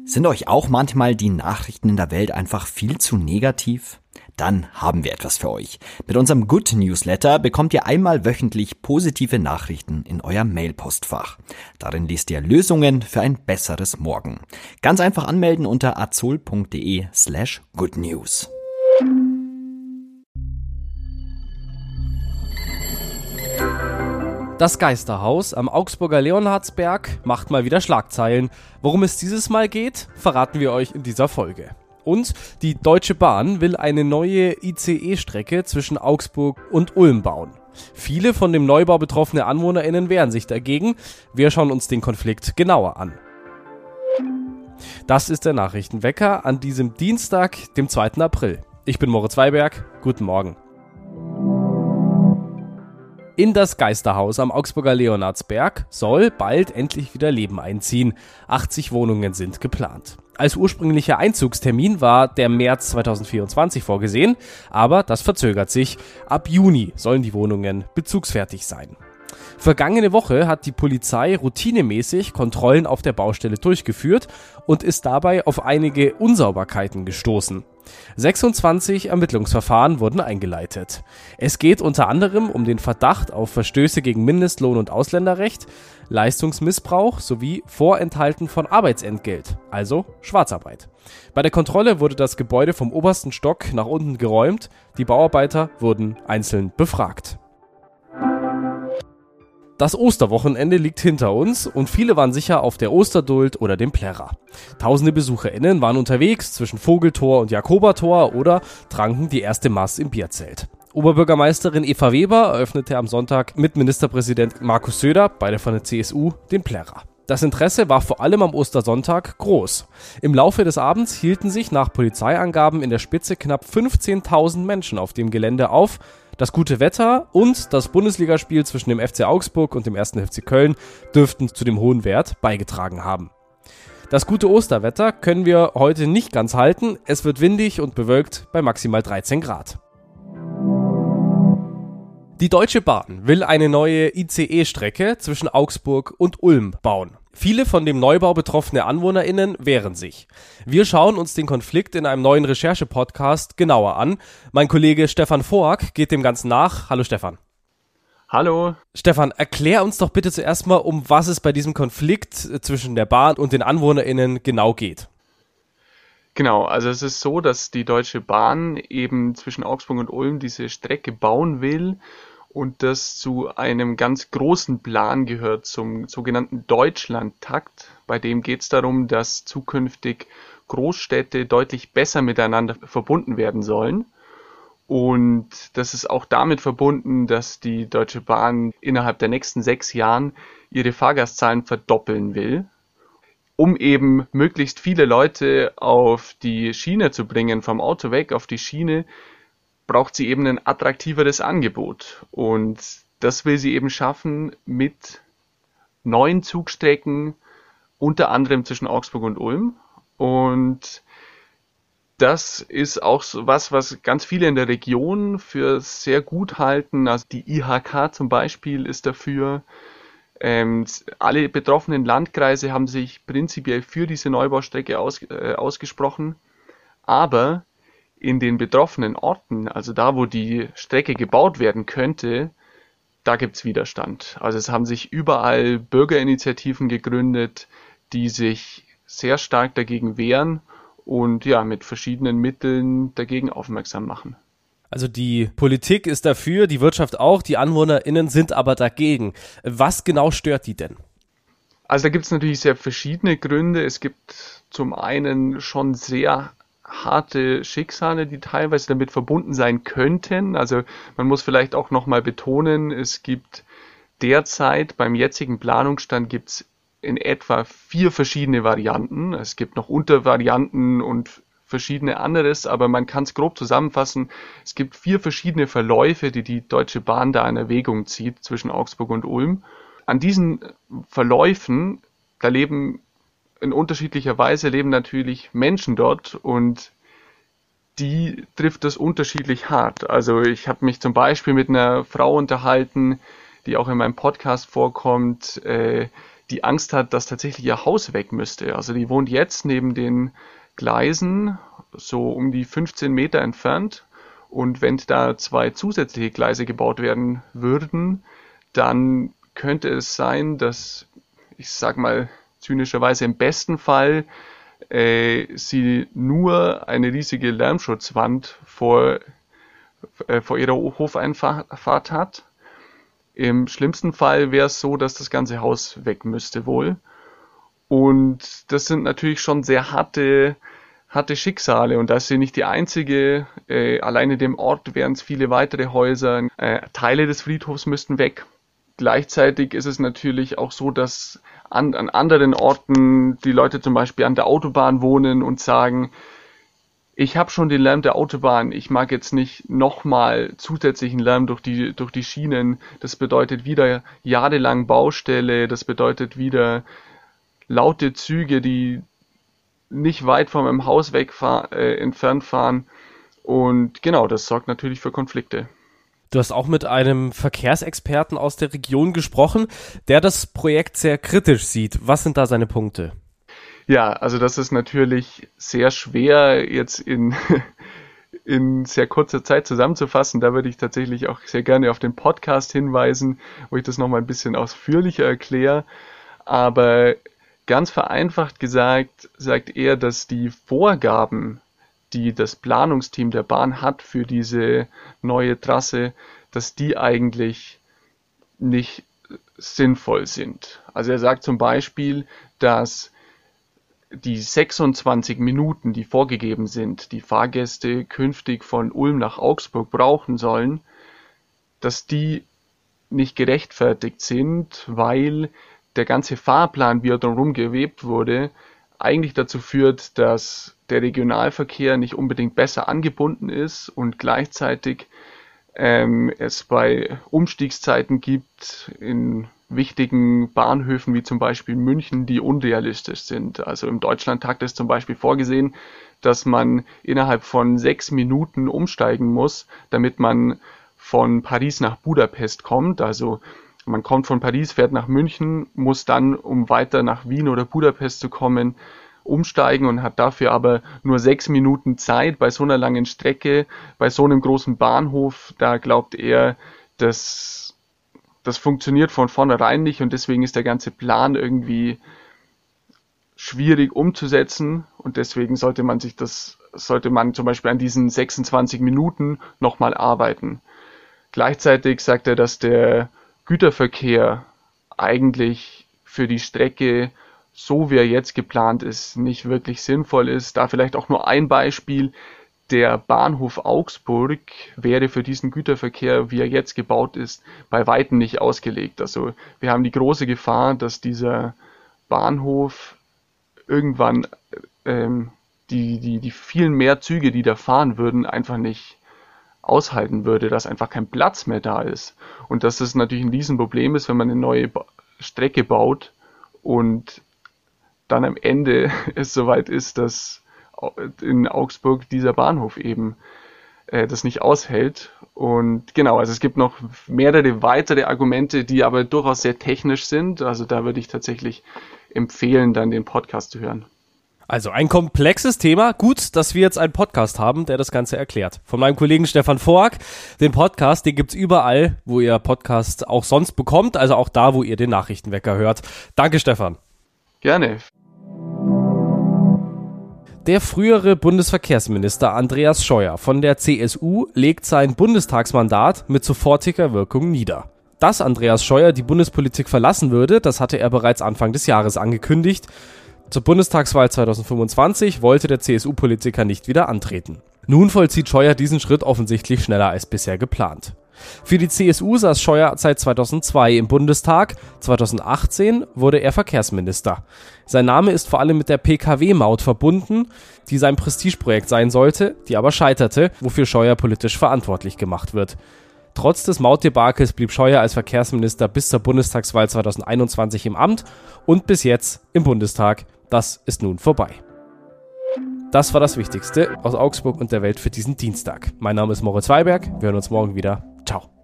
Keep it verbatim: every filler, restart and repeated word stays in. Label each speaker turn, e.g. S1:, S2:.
S1: Sind euch auch manchmal die Nachrichten in der Welt einfach viel zu negativ? Dann haben wir etwas für euch. Mit unserem Good Newsletter bekommt ihr einmal wöchentlich positive Nachrichten in euer Mailpostfach. Darin lest ihr Lösungen für ein besseres Morgen. Ganz einfach anmelden unter azol.de slash goodnews.
S2: Das Geisterhaus am Augsburger Leonhardsberg macht mal wieder Schlagzeilen. Worum es dieses Mal geht, verraten wir euch in dieser Folge. Und die Deutsche Bahn will eine neue I C E-Strecke zwischen Augsburg und Ulm bauen. Viele von dem Neubau betroffene AnwohnerInnen wehren sich dagegen. Wir schauen uns den Konflikt genauer an. Das ist der Nachrichtenwecker an diesem Dienstag, dem zweiten April. Ich bin Moritz Weiberg. Guten Morgen. In das Geisterhaus am Augsburger Leonhardsberg soll bald endlich wieder Leben einziehen. achtzig Wohnungen sind geplant. Als ursprünglicher Einzugstermin war der März zweitausendvierundzwanzig vorgesehen, aber das verzögert sich. Ab Juni sollen die Wohnungen bezugsfertig sein. Vergangene Woche hat die Polizei routinemäßig Kontrollen auf der Baustelle durchgeführt und ist dabei auf einige Unsauberkeiten gestoßen. sechsundzwanzig Ermittlungsverfahren wurden eingeleitet. Es geht unter anderem um den Verdacht auf Verstöße gegen Mindestlohn- und Ausländerrecht, Leistungsmissbrauch sowie Vorenthalten von Arbeitsentgelt, also Schwarzarbeit. Bei der Kontrolle wurde das Gebäude vom obersten Stock nach unten geräumt, die Bauarbeiter wurden einzeln befragt. Das Osterwochenende liegt hinter uns und viele waren sicher auf der Osterduld oder dem Plärrer. Tausende BesucherInnen waren unterwegs zwischen Vogeltor und Jakobertor oder tranken die erste Maß im Bierzelt. Oberbürgermeisterin Eva Weber eröffnete am Sonntag mit Ministerpräsident Markus Söder, beide von der C S U, den Plärrer. Das Interesse war vor allem am Ostersonntag groß. Im Laufe des Abends hielten sich nach Polizeiangaben in der Spitze knapp fünfzehntausend Menschen auf dem Gelände auf. Das gute Wetter und das Bundesligaspiel zwischen dem F C Augsburg und dem ersten F C Köln dürften zu dem hohen Wert beigetragen haben. Das gute Osterwetter können wir heute nicht ganz halten. Es wird windig und bewölkt bei maximal dreizehn Grad. Die Deutsche Bahn will eine neue I C E-Strecke zwischen Augsburg und Ulm bauen. Viele von dem Neubau betroffene AnwohnerInnen wehren sich. Wir schauen uns den Konflikt in einem neuen Recherche-Podcast genauer an. Mein Kollege Stefan Voag geht dem Ganzen nach. Hallo Stefan.
S3: Hallo.
S2: Stefan, erklär uns doch bitte zuerst mal, um was es bei diesem Konflikt zwischen der Bahn und den AnwohnerInnen genau geht.
S3: Genau, also es ist so, dass die Deutsche Bahn eben zwischen Augsburg und Ulm diese Strecke bauen will und das zu einem ganz großen Plan gehört, zum sogenannten Deutschlandtakt. Bei dem geht es darum, dass zukünftig Großstädte deutlich besser miteinander verbunden werden sollen. Und das ist auch damit verbunden, dass die Deutsche Bahn innerhalb der nächsten sechs Jahren ihre Fahrgastzahlen verdoppeln will, um eben möglichst viele Leute auf die Schiene zu bringen, vom Auto weg auf die Schiene, braucht sie eben ein attraktiveres Angebot. Und das will sie eben schaffen mit neuen Zugstrecken, unter anderem zwischen Augsburg und Ulm. Und das ist auch so was, was ganz viele in der Region für sehr gut halten. Also die I H K zum Beispiel ist dafür. Ähm, alle betroffenen Landkreise haben sich prinzipiell für diese Neubaustrecke aus, äh, ausgesprochen. Aber in den betroffenen Orten, also da, wo die Strecke gebaut werden könnte, da gibt's Widerstand. Also es haben sich überall Bürgerinitiativen gegründet, die sich sehr stark dagegen wehren und ja, mit verschiedenen Mitteln dagegen aufmerksam machen.
S2: Also die Politik ist dafür, die Wirtschaft auch, die AnwohnerInnen sind aber dagegen. Was genau stört die denn?
S3: Also da gibt's natürlich sehr verschiedene Gründe. Es gibt zum einen schon sehr harte Schicksale, die teilweise damit verbunden sein könnten. Also man muss vielleicht auch nochmal betonen, es gibt derzeit beim jetzigen Planungsstand gibt's in etwa vier verschiedene Varianten. Es gibt noch Untervarianten und verschiedene anderes, aber man kann es grob zusammenfassen. Es gibt vier verschiedene Verläufe, die die Deutsche Bahn da in Erwägung zieht zwischen Augsburg und Ulm. An diesen Verläufen, da leben in unterschiedlicher Weise leben natürlich Menschen dort und die trifft das unterschiedlich hart. Also ich habe mich zum Beispiel mit einer Frau unterhalten, die auch in meinem Podcast vorkommt, äh, die Angst hat, dass tatsächlich ihr Haus weg müsste. Also die wohnt jetzt neben den Gleisen, so um die fünfzehn Meter entfernt. Und wenn da zwei zusätzliche Gleise gebaut werden würden, dann könnte es sein, dass, ich sag mal zynischerweise im besten Fall, äh, sie nur eine riesige Lärmschutzwand vor, äh, vor ihrer Hofeinfahrt hat. Im schlimmsten Fall wäre es so, dass das ganze Haus weg müsste wohl. Und das sind natürlich schon sehr harte, harte Schicksale. Und da ist sie nicht die einzige. Äh, allein in dem Ort wären es viele weitere Häuser. Äh, Teile des Friedhofs müssten weg. Gleichzeitig ist es natürlich auch so, dass an, an anderen Orten die Leute zum Beispiel an der Autobahn wohnen und sagen, ich habe schon den Lärm der Autobahn, ich mag jetzt nicht nochmal zusätzlichen Lärm durch die, durch die Schienen. Das bedeutet wieder jahrelang Baustelle, das bedeutet wieder laute Züge, die nicht weit von meinem Haus weg fahr, äh, entfernt fahren. Und genau, das sorgt natürlich für Konflikte.
S2: Du hast auch mit einem Verkehrsexperten aus der Region gesprochen, der das Projekt sehr kritisch sieht. Was sind da seine Punkte?
S3: Ja, also das ist natürlich sehr schwer jetzt in, in sehr kurzer Zeit zusammenzufassen. Da würde ich tatsächlich auch sehr gerne auf den Podcast hinweisen, wo ich das nochmal ein bisschen ausführlicher erkläre. Aber ganz vereinfacht gesagt, sagt er, dass die Vorgaben, die das Planungsteam der Bahn hat für diese neue Trasse, dass die eigentlich nicht sinnvoll sind. Also er sagt zum Beispiel, dass die sechsundzwanzig Minuten, die vorgegeben sind, die Fahrgäste künftig von Ulm nach Augsburg brauchen sollen, dass die nicht gerechtfertigt sind, weil der ganze Fahrplan, wie er drumherum gewebt wurde, eigentlich dazu führt, dass der Regionalverkehr nicht unbedingt besser angebunden ist und gleichzeitig ähm, es bei Umstiegszeiten gibt in wichtigen Bahnhöfen wie zum Beispiel München, die unrealistisch sind. Also im Deutschlandtakt ist zum Beispiel vorgesehen, dass man innerhalb von sechs Minuten umsteigen muss, damit man von Paris nach Budapest kommt. Also man kommt von Paris, fährt nach München, muss dann, um weiter nach Wien oder Budapest zu kommen, umsteigen und hat dafür aber nur sechs Minuten Zeit bei so einer langen Strecke, bei so einem großen Bahnhof. Da glaubt er, dass das funktioniert von vornherein nicht und deswegen ist der ganze Plan irgendwie schwierig umzusetzen und deswegen sollte man sich das, sollte man zum Beispiel an diesen sechsundzwanzig Minuten nochmal arbeiten. Gleichzeitig sagt er, dass der Güterverkehr eigentlich für die Strecke, so wie er jetzt geplant ist, nicht wirklich sinnvoll ist. Da vielleicht auch nur ein Beispiel. Der Bahnhof Augsburg wäre für diesen Güterverkehr, wie er jetzt gebaut ist, bei weitem nicht ausgelegt. Also wir haben die große Gefahr, dass dieser Bahnhof irgendwann ähm, die, die, die vielen mehr Züge, die da fahren würden, einfach nicht aushalten würde, dass einfach kein Platz mehr da ist. Und dass das natürlich ein Riesenproblem ist, wenn man eine neue ba- Strecke baut und dann am Ende es soweit ist, dass in Augsburg dieser Bahnhof eben äh, das nicht aushält. Und genau, also es gibt noch mehrere weitere Argumente, die aber durchaus sehr technisch sind. Also da würde ich tatsächlich empfehlen, dann den Podcast zu hören.
S2: Also ein komplexes Thema. Gut, dass wir jetzt einen Podcast haben, der das Ganze erklärt. Von meinem Kollegen Stefan Fork. Den Podcast, den gibt's überall, wo ihr Podcast auch sonst bekommt. Also auch da, wo ihr den Nachrichtenwecker hört. Danke, Stefan.
S3: Gerne.
S2: Der frühere Bundesverkehrsminister Andreas Scheuer von der C S U legt sein Bundestagsmandat mit sofortiger Wirkung nieder. Dass Andreas Scheuer die Bundespolitik verlassen würde, das hatte er bereits Anfang des Jahres angekündigt. Zur Bundestagswahl zweitausendfünfundzwanzig wollte der C S U-Politiker nicht wieder antreten. Nun vollzieht Scheuer diesen Schritt offensichtlich schneller als bisher geplant. Für die C S U saß Scheuer seit zweitausendzwei im Bundestag, zweitausendachtzehn wurde er Verkehrsminister. Sein Name ist vor allem mit der P K W-Maut verbunden, die sein Prestigeprojekt sein sollte, die aber scheiterte, wofür Scheuer politisch verantwortlich gemacht wird. Trotz des Mautdebakels blieb Scheuer als Verkehrsminister bis zur Bundestagswahl zweitausendeinundzwanzig im Amt und bis jetzt im Bundestag. Das ist nun vorbei. Das war das Wichtigste aus Augsburg und der Welt für diesen Dienstag. Mein Name ist Moritz Weiberg. Wir hören uns morgen wieder. Ciao.